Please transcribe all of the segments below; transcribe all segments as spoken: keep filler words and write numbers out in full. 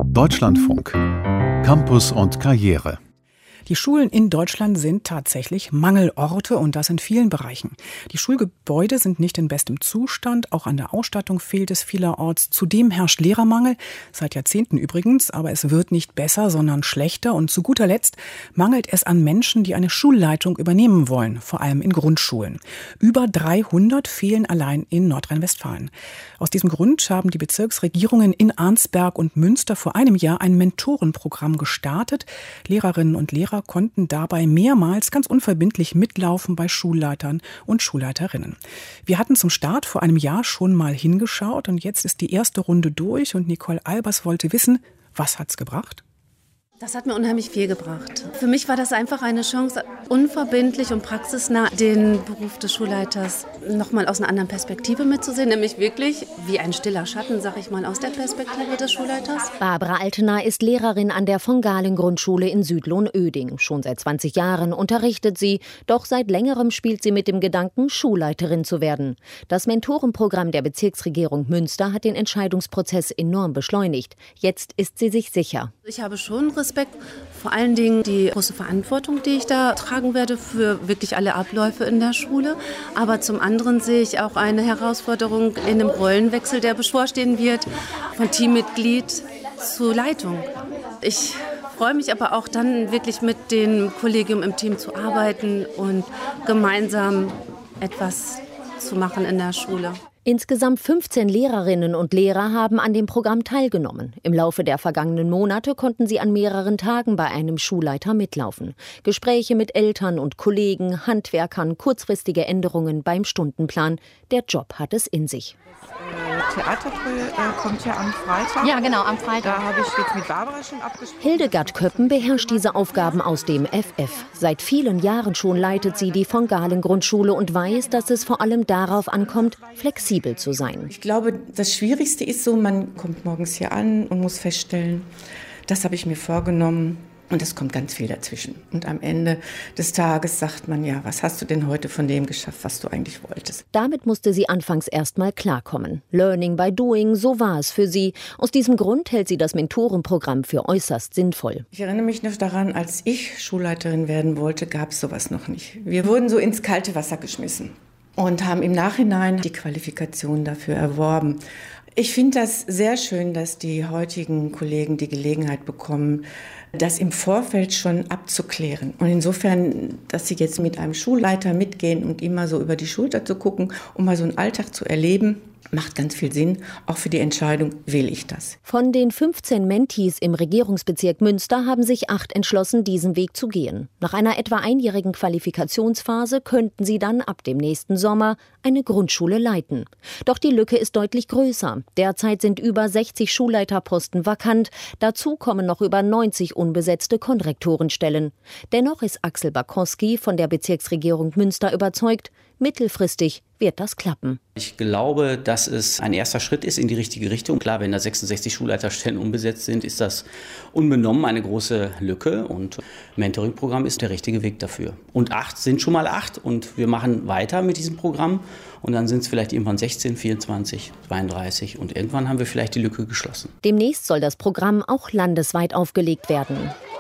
Deutschlandfunk. Campus und Karriere. Die Schulen in Deutschland sind tatsächlich Mangelorte und das in vielen Bereichen. Die Schulgebäude sind nicht in bestem Zustand, auch an der Ausstattung fehlt es vielerorts. Zudem herrscht Lehrermangel, seit Jahrzehnten übrigens, aber es wird nicht besser, sondern schlechter. Und zu guter Letzt mangelt es an Menschen, die eine Schulleitung übernehmen wollen, vor allem in Grundschulen. Über dreihundert fehlen allein in Nordrhein-Westfalen. Aus diesem Grund haben die Bezirksregierungen in Arnsberg und Münster vor einem Jahr ein Mentorenprogramm gestartet. Lehrerinnen und Lehrer konnten dabei mehrmals ganz unverbindlich mitlaufen bei Schulleitern und Schulleiterinnen. Wir hatten zum Start vor einem Jahr schon mal hingeschaut und jetzt ist die erste Runde durch und Nicole Albers wollte wissen, was hat's gebracht? Das hat mir unheimlich viel gebracht. Für mich war das einfach eine Chance, unverbindlich und praxisnah den Beruf des Schulleiters nochmal aus einer anderen Perspektive mitzusehen, nämlich wirklich wie ein stiller Schatten, sag ich mal, aus der Perspektive des Schulleiters. Barbara Altener ist Lehrerin an der von Galen Grundschule in Südlohn-Öding. Schon seit zwanzig Jahren unterrichtet sie, doch seit längerem spielt sie mit dem Gedanken, Schulleiterin zu werden. Das Mentorenprogramm der Bezirksregierung Münster hat den Entscheidungsprozess enorm beschleunigt. Jetzt ist sie sich sicher. Ich habe schon Respekt, vor allen Dingen die große Verantwortung, die ich da tragen werde für wirklich alle Abläufe in der Schule. Aber zum anderen sehe ich auch eine Herausforderung in dem Rollenwechsel, der bevorstehen wird, von Teammitglied zu Leitung. Ich freue mich aber auch dann wirklich mit dem Kollegium im Team zu arbeiten und gemeinsam etwas zu machen in der Schule. Insgesamt fünfzehn Lehrerinnen und Lehrer haben an dem Programm teilgenommen. Im Laufe der vergangenen Monate konnten sie an mehreren Tagen bei einem Schulleiter mitlaufen. Gespräche mit Eltern und Kollegen, Handwerkern, kurzfristige Änderungen beim Stundenplan. Der Job hat es in sich. Theaterprö äh, kommt ja am Freitag. Ja, genau, am Freitag. Da habe ich jetzt mit Barbara schon abgesprochen. Hildegard Köppen beherrscht diese Aufgaben aus dem F F. Seit vielen Jahren schon leitet sie die von Galen Grundschule und weiß, dass es vor allem darauf ankommt, flexibel zu sein. Ich glaube, das Schwierigste ist so, man kommt morgens hier an und muss feststellen, das habe ich mir vorgenommen. Und es kommt ganz viel dazwischen. Und am Ende des Tages sagt man, ja, was hast du denn heute von dem geschafft, was du eigentlich wolltest? Damit musste sie anfangs erst mal klarkommen. Learning by doing, so war es für sie. Aus diesem Grund hält sie das Mentorenprogramm für äußerst sinnvoll. Ich erinnere mich noch daran, als ich Schulleiterin werden wollte, gab es sowas noch nicht. Wir wurden so ins kalte Wasser geschmissen und haben im Nachhinein die Qualifikation dafür erworben. Ich finde das sehr schön, dass die heutigen Kollegen die Gelegenheit bekommen, das im Vorfeld schon abzuklären. Und insofern, dass sie jetzt mit einem Schulleiter mitgehen und immer so über die Schulter zu gucken, um mal so einen Alltag zu erleben, macht ganz viel Sinn, auch für die Entscheidung, will ich das. Von den fünfzehn Mentees im Regierungsbezirk Münster haben sich acht entschlossen, diesen Weg zu gehen. Nach einer etwa einjährigen Qualifikationsphase könnten sie dann ab dem nächsten Sommer eine Grundschule leiten. Doch die Lücke ist deutlich größer. Derzeit sind über sechzig Schulleiterposten vakant. Dazu kommen noch über neunzig unbesetzte Konrektorenstellen. Dennoch ist Axel Bakowski von der Bezirksregierung Münster überzeugt, mittelfristig wird das klappen. Ich glaube, dass es ein erster Schritt ist in die richtige Richtung. Klar, wenn da sechsundsechzig Schulleiterstellen unbesetzt sind, ist das unbenommen eine große Lücke. Und Mentoring-Programm ist der richtige Weg dafür. Und acht sind schon mal acht und wir machen weiter mit diesem Programm. Und dann sind es vielleicht irgendwann sechzehn, vierundzwanzig, zweiunddreißig und irgendwann haben wir vielleicht die Lücke geschlossen. Demnächst soll das Programm auch landesweit aufgelegt werden.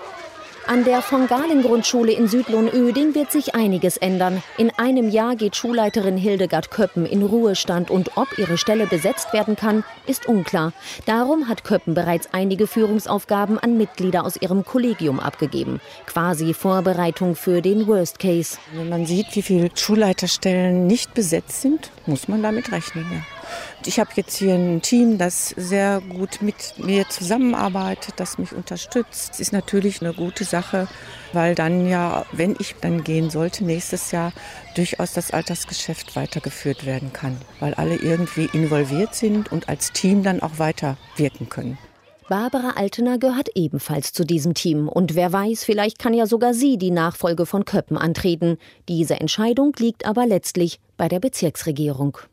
An der von Galen Grundschule in Südlohn-Öding wird sich einiges ändern. In einem Jahr geht Schulleiterin Hildegard Köppen in Ruhestand und ob ihre Stelle besetzt werden kann, ist unklar. Darum hat Köppen bereits einige Führungsaufgaben an Mitglieder aus ihrem Kollegium abgegeben. Quasi Vorbereitung für den Worst Case. Wenn man sieht, wie viele Schulleiterstellen nicht besetzt sind, muss man damit rechnen, ja. Ich habe jetzt hier ein Team, das sehr gut mit mir zusammenarbeitet, das mich unterstützt. Das ist natürlich eine gute Sache, weil dann ja, wenn ich dann gehen sollte, nächstes Jahr durchaus das Altersgeschäft weitergeführt werden kann, weil alle irgendwie involviert sind und als Team dann auch weiter wirken können. Barbara Altener gehört ebenfalls zu diesem Team. Und wer weiß, vielleicht kann ja sogar sie die Nachfolge von Köppen antreten. Diese Entscheidung liegt aber letztlich bei der Bezirksregierung.